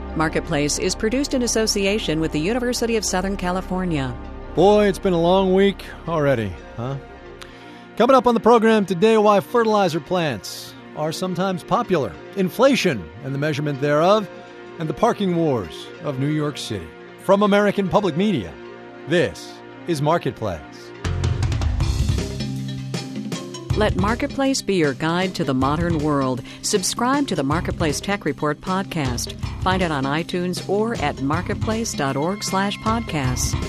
Marketplace is produced in association with the University of Southern California. Boy, it's been a long week already, huh? Coming up on the program today, why fertilizer plants are sometimes popular, inflation and the measurement thereof, and the parking wars of New York City. From American Public Media, this is Marketplace. Let Marketplace be your guide to the modern world. Subscribe to the Marketplace Tech Report podcast. Find it on iTunes or at marketplace.org/podcasts.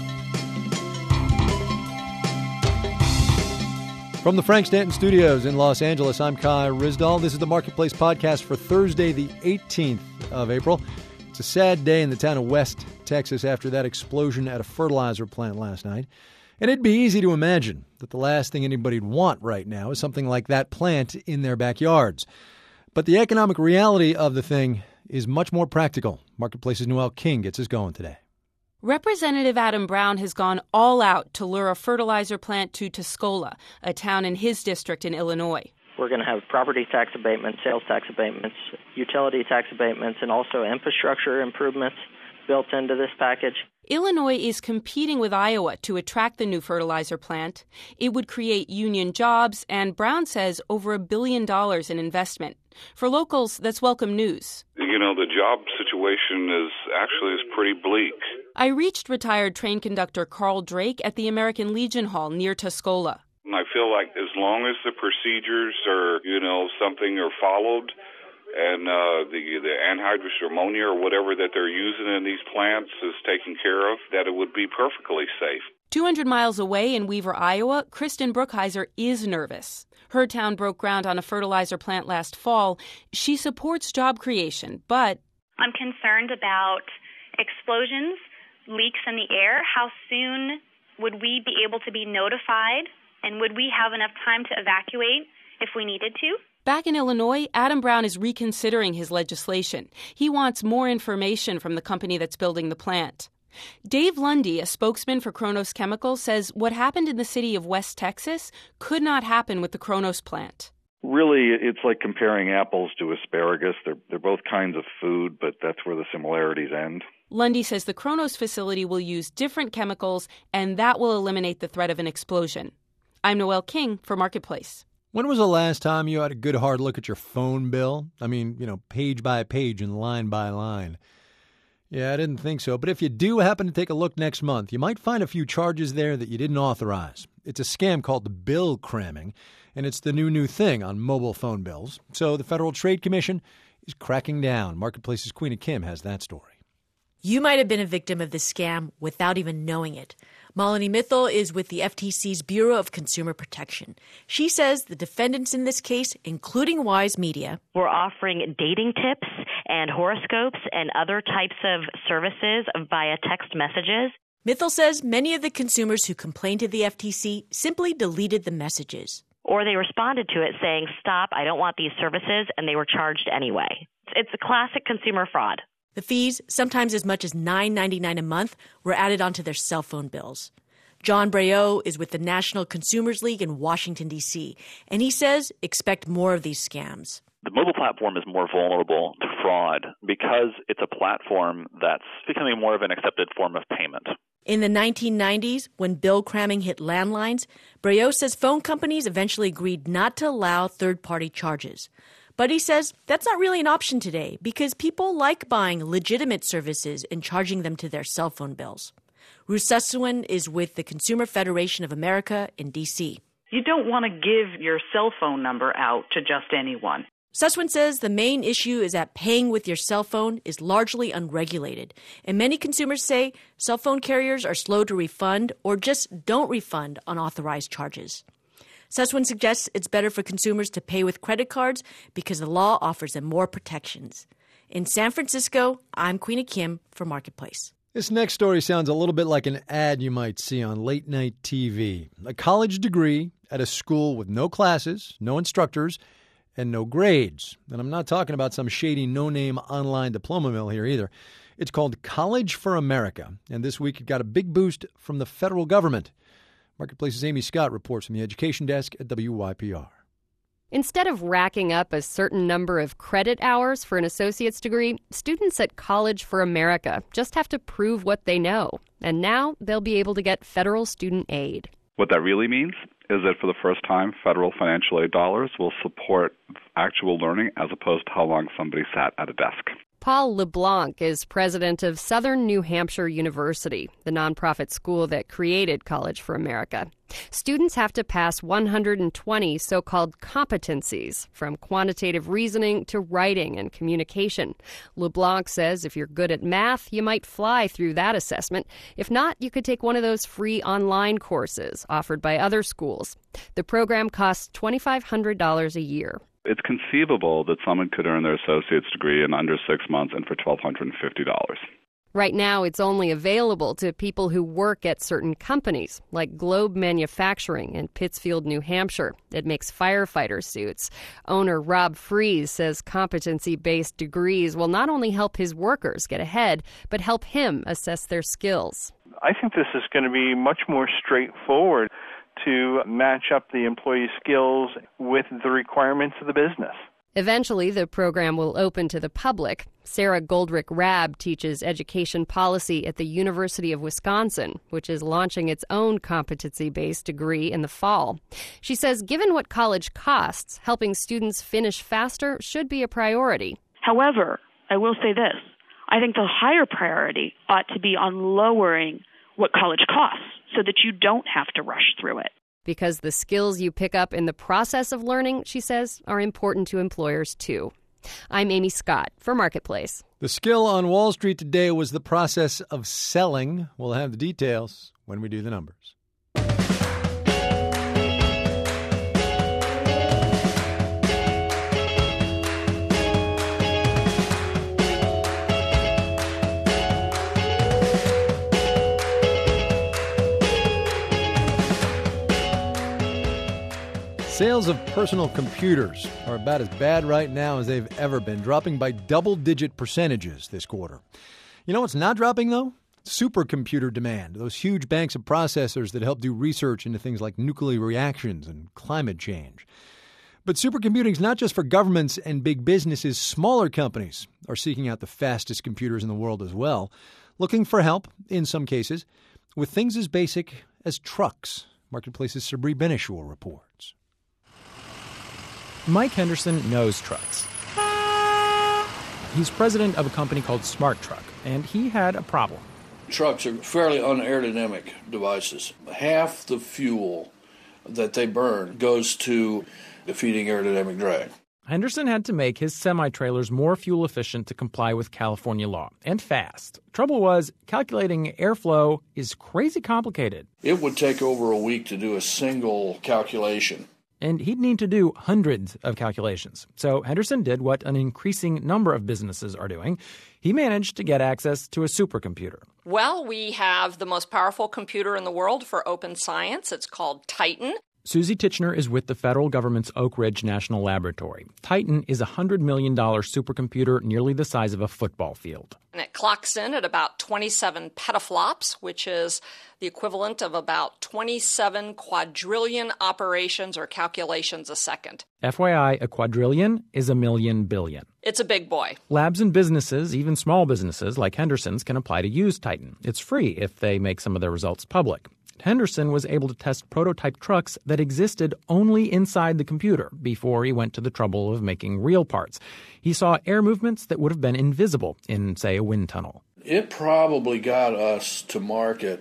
From the Frank Stanton Studios in Los Angeles, I'm Kai Ryssdal. This is the Marketplace podcast for Thursday, the 18th of April. It's a sad day in the town of West Texas after that explosion at a fertilizer plant last night. And it'd be easy to imagine that the last thing anybody'd want right now is something like that plant in their backyards. But the economic reality of the thing is much more practical. Marketplace's Noel King gets us going today. Representative Adam Brown has gone all out to lure a fertilizer plant to Tuscola, a town in his district in Illinois. We're going to have property tax abatements, sales tax abatements, utility tax abatements, and also infrastructure improvements built into this package. Illinois is competing with Iowa to attract the new fertilizer plant. It would create union jobs, and Brown says over $1 billion in investment. For locals, that's welcome news. You know, the job situation is pretty bleak. I reached retired train conductor Carl Drake at the American Legion Hall near Tuscola. And I feel like as long as the procedures are, something are followed, and the anhydrous ammonia or whatever that they're using in these plants is taken care of, that it would be perfectly safe. 200 miles away in Weaver, Iowa, Kristen Brookhiser is nervous. Her town broke ground on a fertilizer plant last fall. She supports job creation, but I'm concerned about explosions, leaks in the air. How soon would we be able to be notified, and would we have enough time to evacuate if we needed to? Back in Illinois, Adam Brown is reconsidering his legislation. He wants more information from the company that's building the plant. Dave Lundy, a spokesman for Kronos Chemical, says what happened in the city of West Texas could not happen with the Kronos plant. Really, it's like comparing apples to asparagus. They're both kinds of food, but that's where the similarities end. Lundy says the Kronos facility will use different chemicals, and that will eliminate the threat of an explosion. I'm Noel King for Marketplace. When was the last time you had a good hard look at your phone bill? I mean, page by page and line by line. Yeah, I didn't think so. But if you do happen to take a look next month, you might find a few charges there that you didn't authorize. It's a scam called bill cramming, and it's the new thing on mobile phone bills. So the Federal Trade Commission is cracking down. Marketplace's Queena Kim has that story. You might have been a victim of this scam without even knowing it. Malini Mithal is with the FTC's Bureau of Consumer Protection. She says the defendants in this case, including Wise Media, were offering dating tips and horoscopes and other types of services via text messages. Mithal says many of the consumers who complained to the FTC simply deleted the messages. Or they responded to it saying, "Stop, I don't want these services," and they were charged anyway. It's a classic consumer fraud. The fees, sometimes as much as $9.99 a month, were added onto their cell phone bills. John Breaux is with the National Consumers League in Washington, D.C., and he says expect more of these scams. The mobile platform is more vulnerable to fraud because it's a platform that's becoming more of an accepted form of payment. In the 1990s, when bill cramming hit landlines, Breaux says phone companies eventually agreed not to allow third-party charges. But he says that's not really an option today because people like buying legitimate services and charging them to their cell phone bills. Ruth Sussman is with the Consumer Federation of America in D.C. You don't want to give your cell phone number out to just anyone. Sussman says the main issue is that paying with your cell phone is largely unregulated, and many consumers say cell phone carriers are slow to refund or just don't refund unauthorized charges. Sussman suggests it's better for consumers to pay with credit cards because the law offers them more protections. In San Francisco, I'm Queena Kim for Marketplace. This next story sounds a little bit like an ad you might see on late-night TV. A college degree at a school with no classes, no instructors, and no grades. And I'm not talking about some shady no-name online diploma mill here either. It's called College for America, and this week it got a big boost from the federal government. Marketplace's Amy Scott reports from the education desk at WYPR. Instead of racking up a certain number of credit hours for an associate's degree, students at College for America just have to prove what they know. And now they'll be able to get federal student aid. What that really means is that for the first time, federal financial aid dollars will support actual learning as opposed to how long somebody sat at a desk. Paul LeBlanc is president of Southern New Hampshire University, the nonprofit school that created College for America. Students have to pass 120 so-called competencies, from quantitative reasoning to writing and communication. LeBlanc says if you're good at math, you might fly through that assessment. If not, you could take one of those free online courses offered by other schools. The program costs $2,500 a year. It's conceivable that someone could earn their associate's degree in under 6 months and for $1,250. Right now, it's only available to people who work at certain companies, like Globe Manufacturing in Pittsfield, New Hampshire. It makes firefighter suits. Owner Rob Fries says competency-based degrees will not only help his workers get ahead, but help him assess their skills. I think this is going to be much more straightforward to match up the employee's skills with the requirements of the business. Eventually, the program will open to the public. Sarah Goldrick-Rabb teaches education policy at the University of Wisconsin, which is launching its own competency-based degree in the fall. She says given what college costs, helping students finish faster should be a priority. However, I will say this. I think the higher priority ought to be on lowering what college costs so that you don't have to rush through it. Because the skills you pick up in the process of learning, she says, are important to employers, too. I'm Amy Scott for Marketplace. The skill on Wall Street today was the process of selling. We'll have the details when we do the numbers. Sales of personal computers are about as bad right now as they've ever been, dropping by double-digit percentages this quarter. You know what's not dropping, though? Supercomputer demand, those huge banks of processors that help do research into things like nuclear reactions and climate change. But supercomputing is not just for governments and big businesses. Smaller companies are seeking out the fastest computers in the world as well, looking for help, in some cases, with things as basic as trucks. Marketplace's Sabri Benishur reports. Mike Henderson knows trucks. He's president of a company called Smart Truck, and he had a problem. Trucks are fairly unaerodynamic devices. Half the fuel that they burn goes to defeating aerodynamic drag. Henderson had to make his semi-trailers more fuel efficient to comply with California law, and fast. Trouble was, calculating airflow is crazy complicated. It would take over a week to do a single calculation. And he'd need to do hundreds of calculations. So Henderson did what an increasing number of businesses are doing. He managed to get access to a supercomputer. Well, we have the most powerful computer in the world for open science. It's called Titan. Susie Titchener is with the federal government's Oak Ridge National Laboratory. Titan is a $100 million supercomputer nearly the size of a football field. And it clocks in at about 27 petaflops, which is the equivalent of about 27 quadrillion operations or calculations a second. FYI, a quadrillion is a million billion. It's a big boy. Labs and businesses, even small businesses like Henderson's, can apply to use Titan. It's free if they make some of their results public. Henderson was able to test prototype trucks that existed only inside the computer before he went to the trouble of making real parts. He saw air movements that would have been invisible in, say, a wind tunnel. It probably got us to market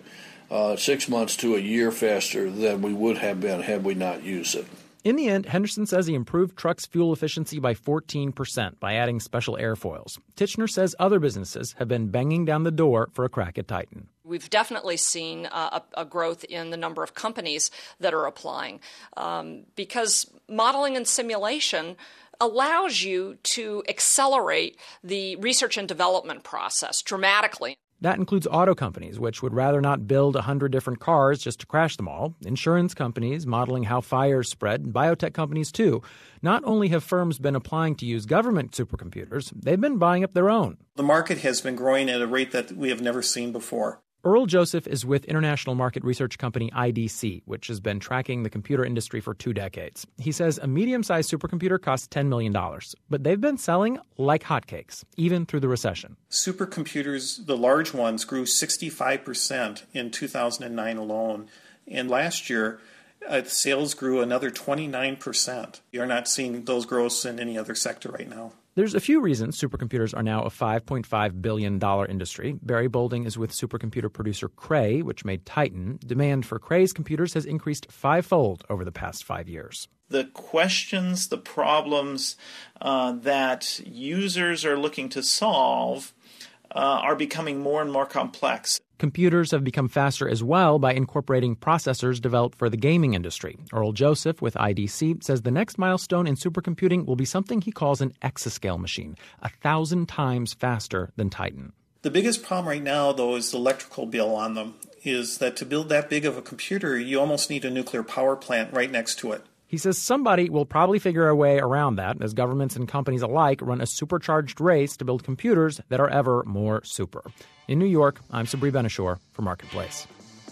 6 months to a year faster than we would have been had we not used it. In the end, Henderson says he improved trucks' fuel efficiency by 14% by adding special airfoils. Titchener says other businesses have been banging down the door for a crack at Titan. We've definitely seen a growth in the number of companies that are applying because modeling and simulation allows you to accelerate the research and development process dramatically. That includes auto companies, which would rather not build 100 different cars just to crash them all. Insurance companies modeling how fires spread, and biotech companies, too. Not only have firms been applying to use government supercomputers, they've been buying up their own. The market has been growing at a rate that we have never seen before. Earl Joseph is with international market research company IDC, which has been tracking the computer industry for 2 decades. He says a medium-sized supercomputer costs $10 million, but they've been selling like hotcakes, even through the recession. Supercomputers, the large ones, grew 65% in 2009 alone. And last year, sales grew another 29%. You're not seeing those growths in any other sector right now. There's a few reasons supercomputers are now a $5.5 billion industry. Barry Bolding is with supercomputer producer Cray, which made Titan. Demand for Cray's computers has increased 5-fold over the past 5 years. The questions, the problems that users are looking to solve are becoming more and more complex. Computers have become faster as well by incorporating processors developed for the gaming industry. Earl Joseph with IDC says the next milestone in supercomputing will be something he calls an exascale machine, 1,000 times faster than Titan. The biggest problem right now, though, is the electrical bill on them, is that to build that big of a computer, you almost need a nuclear power plant right next to it. He says somebody will probably figure a way around that as governments and companies alike run a supercharged race to build computers that are ever more super. In New York, I'm Sabri Benishore for Marketplace.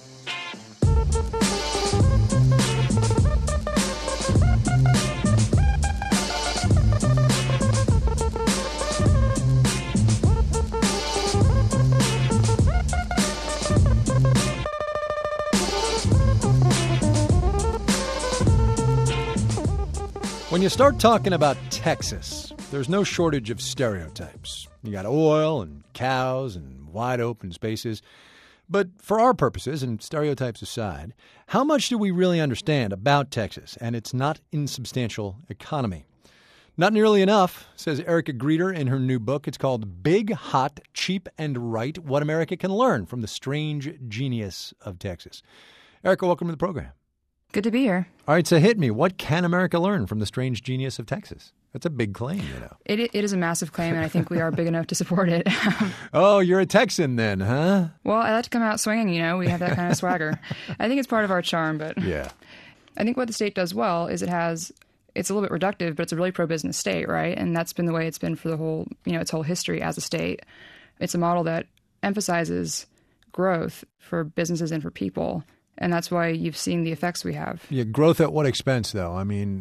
When you start talking about Texas, there's no shortage of stereotypes. You got oil and cows and wide open spaces. But for our purposes, and stereotypes aside, how much do we really understand about Texas and its not insubstantial economy? Not nearly enough, says Erica Greeter in her new book. It's called Big, Hot, Cheap, and Right, What America Can Learn from the Strange Genius of Texas. Erica, welcome to the program. Good to be here. All right, so hit me. What can America learn from the strange genius of Texas? That's a big claim, you know. It is a massive claim, and I think we are big enough to support it. Oh, you're a Texan then, huh? Well, I like to come out swinging, you know. We have that kind of swagger. I think it's part of our charm, but yeah. I think what the state does well is it's a little bit reductive, but it's a really pro-business state, right? And that's been the way it's been for the whole, its whole history as a state. It's a model that emphasizes growth for businesses and for people. And that's why you've seen the effects we have. Yeah, growth at what expense, though? I mean,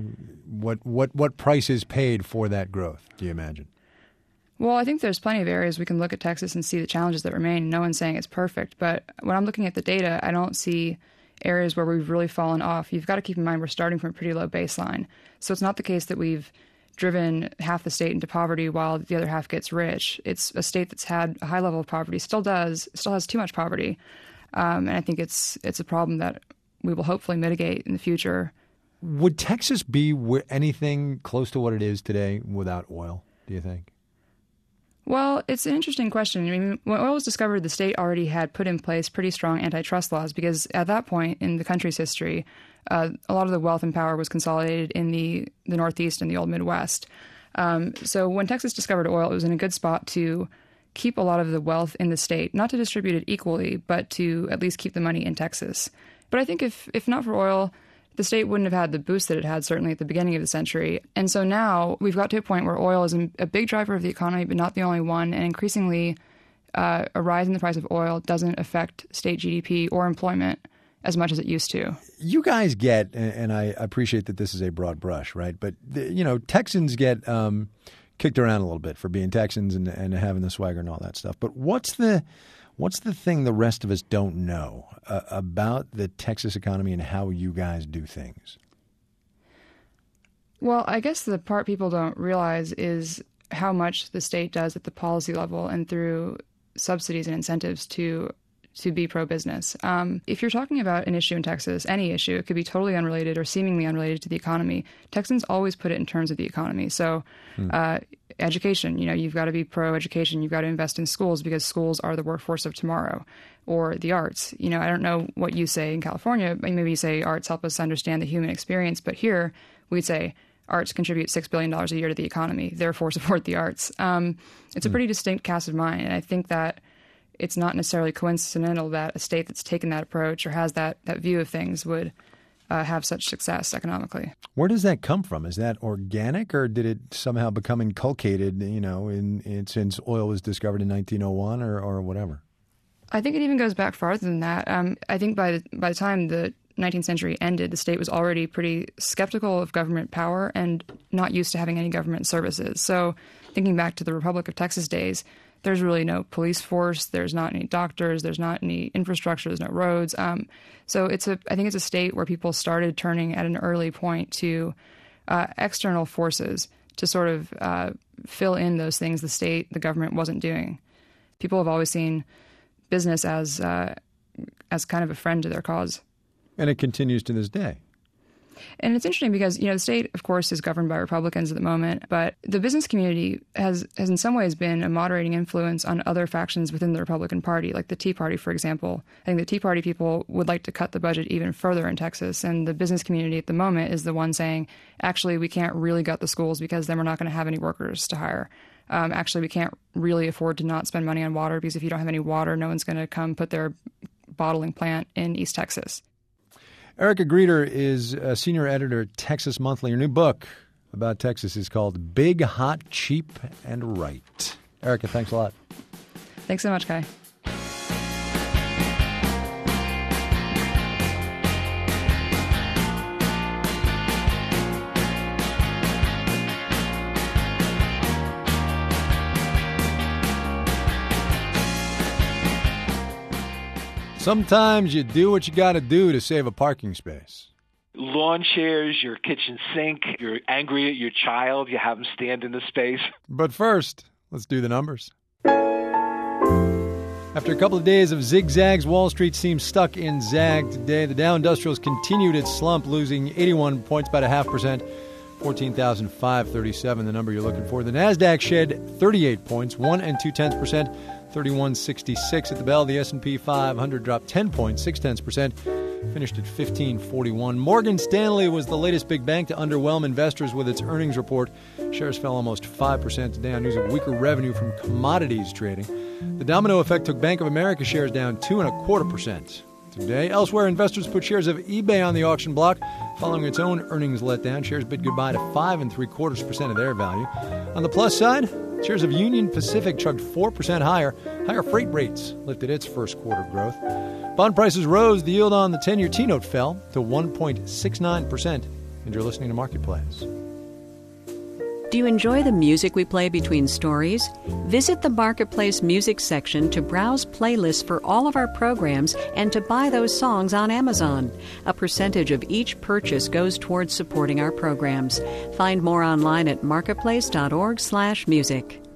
what price is paid for that growth, do you imagine? Well, I think there's plenty of areas we can look at Texas and see the challenges that remain. No one's saying it's perfect. But when I'm looking at the data, I don't see areas where we've really fallen off. You've got to keep in mind we're starting from a pretty low baseline. So it's not the case that we've driven half the state into poverty while the other half gets rich. It's a state that's had a high level of poverty, still has too much poverty. And I think it's a problem that we will hopefully mitigate in the future. Would Texas be anything close to what it is today without oil, do you think? Well, it's an interesting question. I mean, when oil was discovered, the state already had put in place pretty strong antitrust laws because at that point in the country's history, a lot of the wealth and power was consolidated in the Northeast and the old Midwest. So when Texas discovered oil, it was in a good spot to keep a lot of the wealth in the state, not to distribute it equally, but to at least keep the money in Texas. But I think if not for oil, the state wouldn't have had the boost that it had certainly at the beginning of the century. And so now we've got to a point where oil is a big driver of the economy, but not the only one. And increasingly, a rise in the price of oil doesn't affect state GDP or employment as much as it used to. You guys get, and I appreciate that this is a broad brush, right? But, Texans get kicked around a little bit for being Texans and having the swagger and all that stuff. But what's the thing the rest of us don't know about the Texas economy and how you guys do things? Well, I guess the part people don't realize is how much the state does at the policy level and through subsidies and incentives to be pro-business. If you're talking about an issue in Texas, any issue, it could be totally unrelated or seemingly unrelated to the economy. Texans always put it in terms of the economy. So education, you've got to be pro-education. You've got to invest in schools because schools are the workforce of tomorrow. Or the arts. I don't know what you say in California. Maybe you say arts help us understand the human experience. But here we'd say arts contribute $6 billion a year to the economy. Therefore, support the arts. It's a pretty distinct cast of mind. And I think that it's not necessarily coincidental that a state that's taken that approach or has that view of things would have such success economically. Where does that come from? Is that organic, or did it somehow become inculcated, since oil was discovered in 1901 or whatever? I think it even goes back farther than that. I think by the time the 19th century ended, the state was already pretty skeptical of government power and not used to having any government services. So thinking back to the Republic of Texas days, there's really no police force, there's not any doctors, there's not any infrastructure, there's no roads. So I think it's a state where people started turning at an early point to external forces to sort of fill in those things the government wasn't doing. People have always seen business as kind of a friend to their cause. And it continues to this day. And it's interesting because, the state, of course, is governed by Republicans at the moment, but the business community has in some ways been a moderating influence on other factions within the Republican Party, like the Tea Party, for example. I think the Tea Party people would like to cut the budget even further in Texas, and the business community at the moment is the one saying, actually, we can't really gut the schools because then we're not going to have any workers to hire. Actually, we can't really afford to not spend money on water because if you don't have any water, no one's going to come put their bottling plant in East Texas. Erica Greeter is a senior editor at Texas Monthly. Her new book about Texas is called Big, Hot, Cheap, and Right. Erica, thanks a lot. Thanks so much, Kai. Sometimes you do what you got to do to save a parking space. Lawn chairs, your kitchen sink, you're angry at your child, you have them stand in the space. But first, let's do the numbers. After a couple of days of zigzags, Wall Street seems stuck in zag today. The Dow Industrials continued its slump, losing 81 points, about 0.5%, 14,537, the number you're looking for. The Nasdaq shed 38 points, 1 2/10%. 3166 at the bell. The S&P 500 dropped 10 points, 0.6%, finished at 1541. Morgan Stanley was the latest big bank to underwhelm investors with its earnings report. Shares fell almost 5% today on news of weaker revenue from commodities trading. The domino effect took Bank of America shares down 2.25% today. Elsewhere, investors put shares of eBay on the auction block following its own earnings letdown. Shares bid goodbye to 5.75% of their value. On the plus side, shares of Union Pacific chugged 4% higher. Higher freight rates lifted its first quarter growth. Bond prices rose. The yield on the 10-year T-note fell to 1.69%. And you're listening to Marketplace. Do you enjoy the music we play between stories? Visit the Marketplace music section to browse playlists for all of our programs and to buy those songs on Amazon. A percentage of each purchase goes towards supporting our programs. Find more online at marketplace.org/music.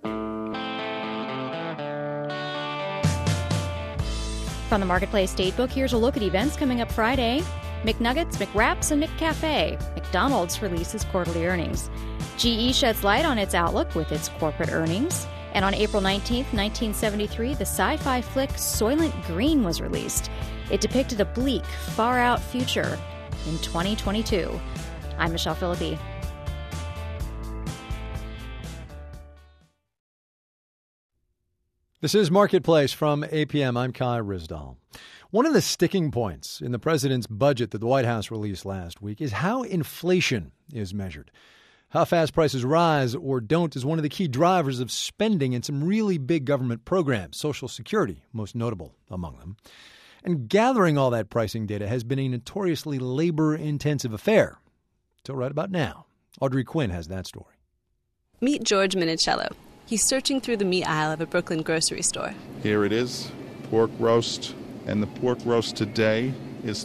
From the Marketplace Datebook, here's a look at events coming up Friday. McNuggets, McWraps, and McCafe. McDonald's releases quarterly earnings. GE sheds light on its outlook with its corporate earnings. And on April 19th, 1973, the sci-fi flick Soylent Green was released. It depicted a bleak, far-out future in 2022. I'm Michelle Philippi. This is Marketplace from APM. I'm Kai Ryssdal. One of the sticking points in the president's budget that the White House released last week is how inflation is measured. How fast prices rise or don't is one of the key drivers of spending in some really big government programs, Social Security most notable among them. And gathering all that pricing data has been a notoriously labor-intensive affair. Till right about now. Audrey Quinn has that story. Meet George Minicello. He's searching through the meat aisle of a Brooklyn grocery store. Here it is, pork roast. And the pork roast today is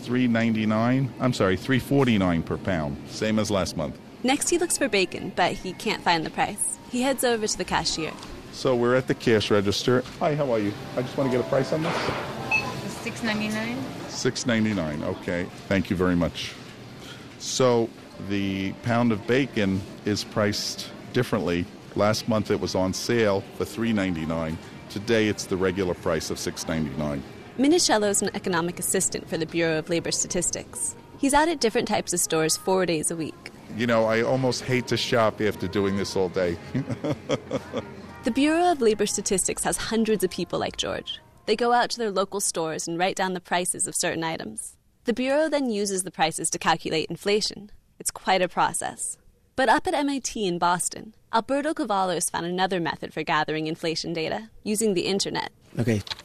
$3.49 per pound, same as last month. Next, he looks for bacon, but he can't find the price. He heads over to the cashier. So we're at the cash register. Hi, how are you? I just want to get a price on this. $6.99. $6.99, okay. Thank you very much. So the pound of bacon is priced differently. Last month it was on sale for $3.99. Today it's the regular price of $6.99. Minicello is an economic assistant for the Bureau of Labor Statistics. He's out at different types of stores 4 days a week. You know, I almost hate to shop after doing this all day. The Bureau of Labor Statistics has hundreds of people like George. They go out to their local stores and write down the prices of certain items. The Bureau then uses the prices to calculate inflation. It's quite a process. But up at MIT in Boston, Alberto Cavalos found another method for gathering inflation data, using the internet. Okay,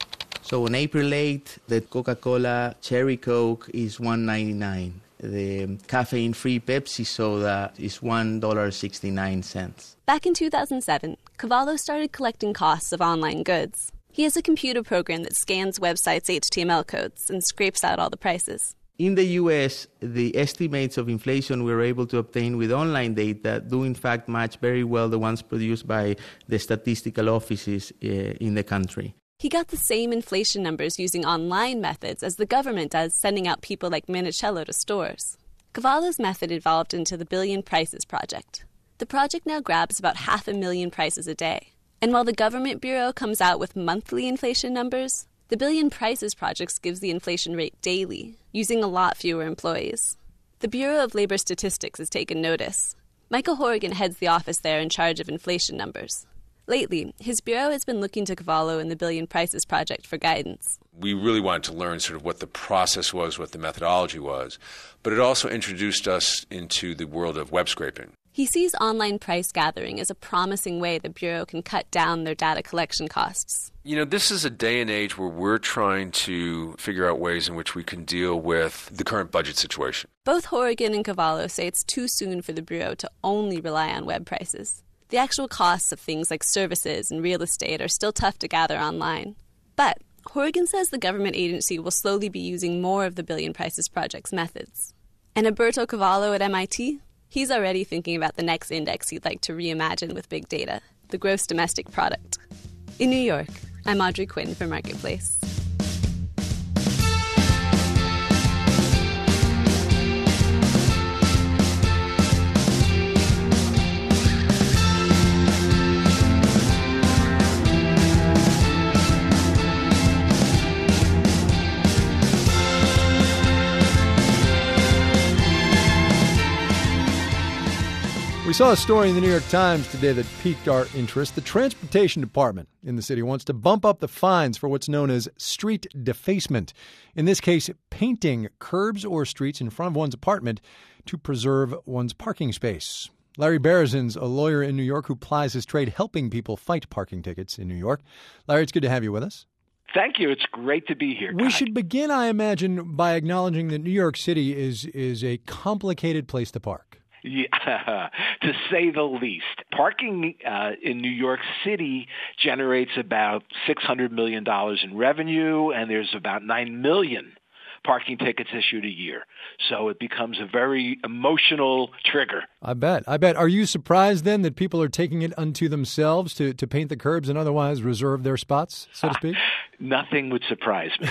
So on April 8th, the Coca-Cola Cherry Coke is $1.99. The caffeine-free Pepsi soda is $1.69. Back in 2007, Cavallo started collecting costs of online goods. He has a computer program that scans websites' HTML codes and scrapes out all the prices. In the U.S., the estimates of inflation we were able to obtain with online data do in fact match very well the ones produced by the statistical offices in the country. He got the same inflation numbers using online methods as the government does sending out people like Minicello to stores. Cavallo's method evolved into the Billion Prices Project. The project now grabs about 500,000 prices a day. And while the Government Bureau comes out with monthly inflation numbers, the Billion Prices Project gives the inflation rate daily, using a lot fewer employees. The Bureau of Labor Statistics has taken notice. Michael Horrigan heads the office there in charge of inflation numbers. Lately, his bureau has been looking to Cavallo and the Billion Prices Project for guidance. We really wanted to learn sort of what the process was, what the methodology was, but it also introduced us into the world of web scraping. He sees online price gathering as a promising way the Bureau can cut down their data collection costs. You know, this is a day and age where we're trying to figure out ways in which we can deal with the current budget situation. Both Horrigan and Cavallo say it's too soon for the Bureau to only rely on web prices. The actual costs of things like services and real estate are still tough to gather online. But Horrigan says the government agency will slowly be using more of the Billion Prices Project's methods. And Alberto Cavallo at MIT? He's already thinking about the next index he'd like to reimagine with big data, the gross domestic product. In New York, I'm Audrey Quinn for Marketplace. We saw a story in the New York Times today that piqued our interest. The Transportation Department in the city wants to bump up the fines for what's known as street defacement. In this case, painting curbs or streets in front of one's apartment to preserve one's parking space. Larry Berezins, a lawyer in New York who plies his trade helping people fight parking tickets in New York. Larry, it's good to have you with us. Thank you. It's great to be here, Guy. We should begin, I imagine, by acknowledging that New York City is a complicated place to park. Yeah, to say the least. Parking in New York City generates about $600 million in revenue, and there's about 9 million parking tickets issued a year. So it becomes a very emotional trigger. I bet. Are you surprised then that people are taking it unto themselves to paint the curbs and otherwise reserve their spots, so to speak? Nothing would surprise me.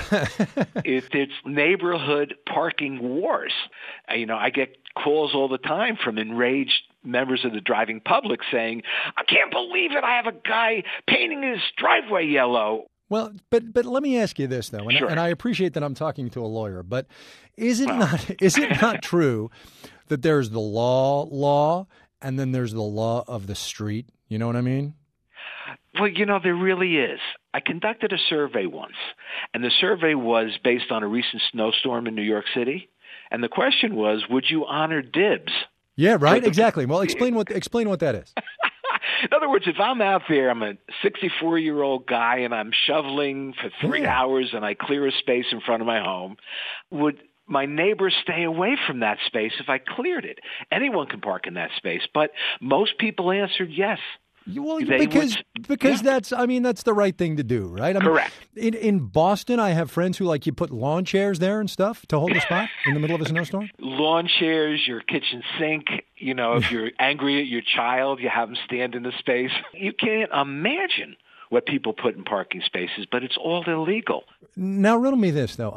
It's neighborhood parking wars. I get calls all the time from enraged members of the driving public saying, I can't believe it. I have a guy painting his driveway yellow. Well, but let me ask you this, though, and, Sure. and I appreciate that I'm talking to a lawyer, but is it not true that there's the law, and then there's the law of the street? You know what I mean? Well, there really is. I conducted a survey once, and the survey was based on a recent snowstorm in New York City, and the question was, would you honor dibs? Yeah, right, exactly. Well, explain what that is. In other words, if I'm out there, I'm a 64-year-old guy, and I'm shoveling for 3 hours, and I clear a space in front of my home, would my neighbors stay away from that space if I cleared it? Anyone can park in that space, but most people answered yes. Well, because that's the right thing to do, right? Correct. In Boston, I have friends who you put lawn chairs there and stuff to hold the spot in the middle of a snowstorm. Lawn chairs, your kitchen sink. If you're angry at your child, you have them stand in the space. You can't imagine what people put in parking spaces, but it's all illegal. Now, riddle me this, though.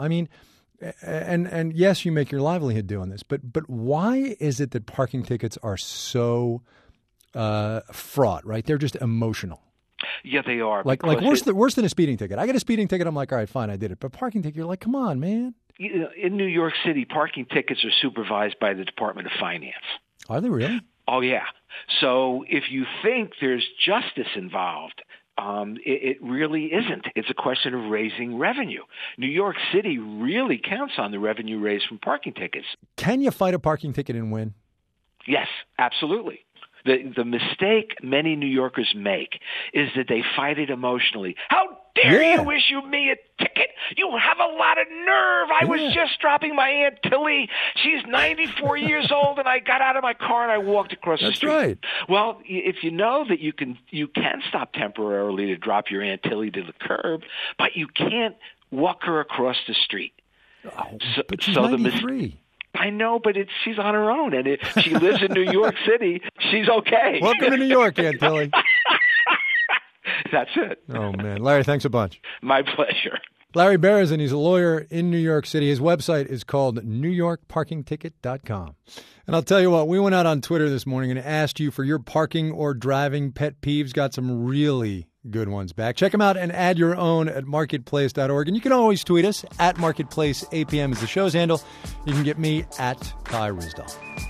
And yes, you make your livelihood doing this, but why is it that parking tickets are so fraught, right? They're just emotional. Yeah, they are. Like worse than a speeding ticket. I get a speeding ticket, I'm like, all right, fine, I did it. But parking ticket, you're like, come on, man. In New York City, parking tickets are supervised by the Department of Finance. Are they really? Oh, yeah. So if you think there's justice involved, it really isn't. It's a question of raising revenue. New York City really counts on the revenue raised from parking tickets. Can you fight a parking ticket and win? Yes, absolutely. The mistake many New Yorkers make is that they fight it emotionally. How dare you issue me a ticket? You have a lot of nerve. I was just dropping my Aunt Tilly. She's 94 years old, and I got out of my car and I walked across the street. That's right. Well, if you know that you can stop temporarily to drop your Aunt Tilly to the curb, but you can't walk her across the street. But she's 93. I know, but she's on her own, and if she lives in New York City, she's okay. Welcome to New York, Aunt Tilly. That's it. Oh, man. Larry, thanks a bunch. My pleasure. Larry Berezin, he's a lawyer in New York City. His website is called NewYorkParkingTicket.com. And I'll tell you what, we went out on Twitter this morning and asked you for your parking or driving pet peeves. Got some really good ones back. Check them out and add your own at marketplace.org. And you can always tweet us at Marketplace APM is the show's handle. You can get me at Kai Ryssdal.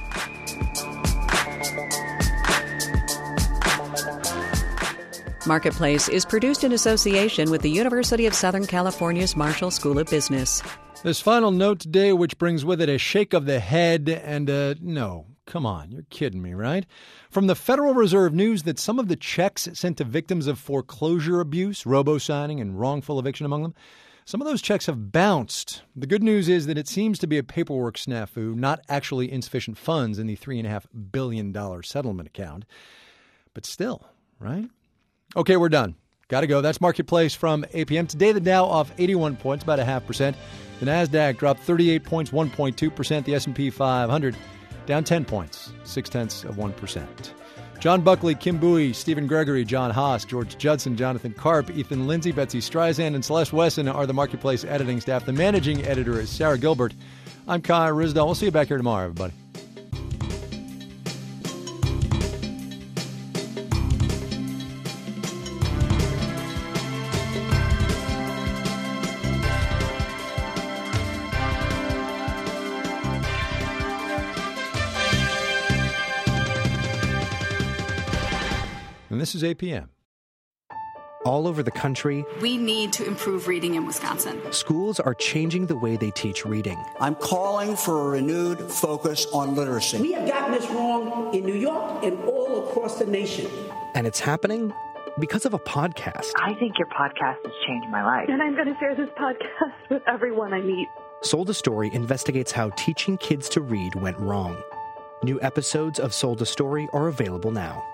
Marketplace is produced in association with the University of Southern California's Marshall School of Business. This final note today, which brings with it a shake of the head and no, come on, you're kidding me, right? From the Federal Reserve news that some of the checks sent to victims of foreclosure abuse, robo-signing, and wrongful eviction among them, some of those checks have bounced. The good news is that it seems to be a paperwork snafu, not actually insufficient funds in the $3.5 billion settlement account. But still, right? Okay, we're done. Got to go. That's Marketplace from APM. Today, the Dow off 81 points, about 0.5%. The NASDAQ dropped 38 points, 1.2%. The S&P 500 down 10 points, 0.6%. John Buckley, Kim Bowie, Stephen Gregory, John Haas, George Judson, Jonathan Karp, Ethan Lindsay, Betsy Streisand, and Celeste Wesson are the Marketplace editing staff. The managing editor is Sarah Gilbert. I'm Kai Ryssdal. We'll see you back here tomorrow, everybody. And this is APM. All over the country, we need to improve reading in Wisconsin. Schools are changing the way they teach reading. I'm calling for a renewed focus on literacy. We have gotten this wrong in New York and all across the nation. And it's happening because of a podcast. I think your podcast has changed my life. And I'm going to share this podcast with everyone I meet. Sold a Story investigates how teaching kids to read went wrong. New episodes of Sold a Story are available now.